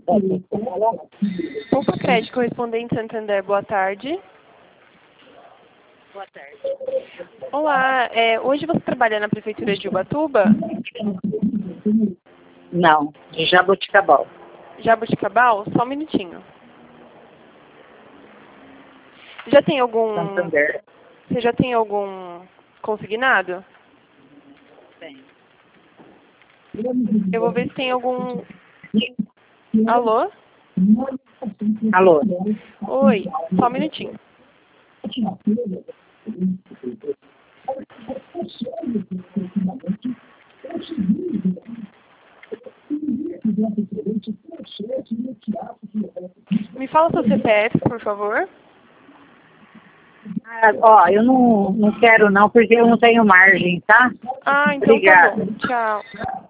Poupa Crédito Correspondente Santander, boa tarde. Boa tarde. Olá, hoje você trabalha na Prefeitura de Ubatuba? Não, de Jaboticabal. Jaboticabal? Só um minutinho. Já tem algum... Santander. Você já tem algum consignado? Tem. Eu vou ver se tem algum... Alô? Alô? Oi, só um minutinho. Me fala seu CPF, por favor. Eu não quero não, porque eu não tenho margem, tá? Ah, então Obrigada. tá bom. Tchau.